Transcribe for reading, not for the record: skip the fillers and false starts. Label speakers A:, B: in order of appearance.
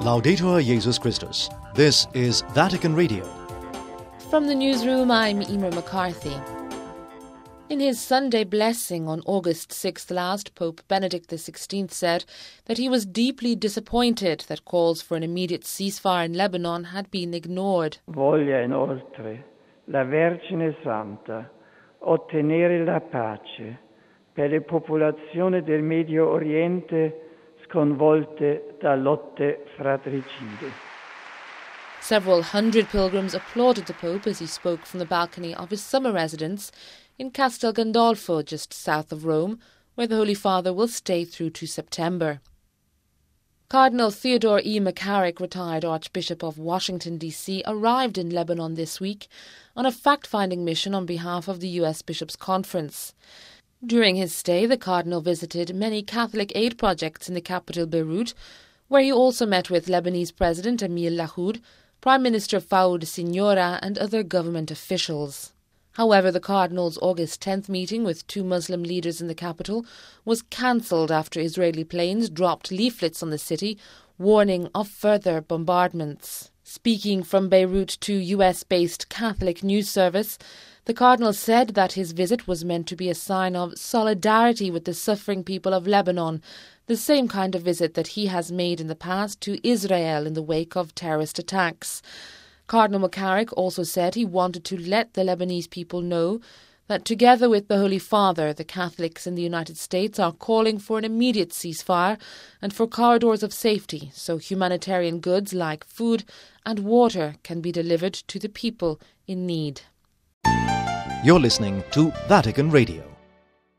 A: Laudetur Jesus Christus. This is Vatican Radio.
B: From the newsroom, I'm Emer McCarthy. In his Sunday blessing on August 6th last, Pope Benedict XVI said that he was deeply disappointed that calls for an immediate ceasefire in Lebanon had been ignored.
C: Voglia inoltre la Vergine Santa ottenere la pace per le popolazioni del Medio Oriente sconvolte da lotte fratricide.
B: Several hundred pilgrims applauded the Pope as he spoke from the balcony of his summer residence in Castel Gandolfo, just south of Rome, where the Holy Father will stay through to September. Cardinal Theodore E. McCarrick, retired Archbishop of Washington, D.C., arrived in Lebanon this week on a fact-finding mission on behalf of the U.S. Bishops' Conference. During his stay, the Cardinal visited many Catholic aid projects in the capital Beirut, where he also met with Lebanese President Emil Lahoud, Prime Minister Fouad Siniora and other government officials. However, the Cardinal's August 10th meeting with two Muslim leaders in the capital was cancelled after Israeli planes dropped leaflets on the city warning of further bombardments. Speaking from Beirut to US-based Catholic news service, the Cardinal said that his visit was meant to be a sign of solidarity with the suffering people of Lebanon, the same kind of visit that he has made in the past to Israel in the wake of terrorist attacks. Cardinal McCarrick also said he wanted to let the Lebanese people know that together with the Holy Father, the Catholics in the United States are calling for an immediate ceasefire and for corridors of safety so humanitarian goods like food and water can be delivered to the people in need.
A: You're listening to Vatican Radio.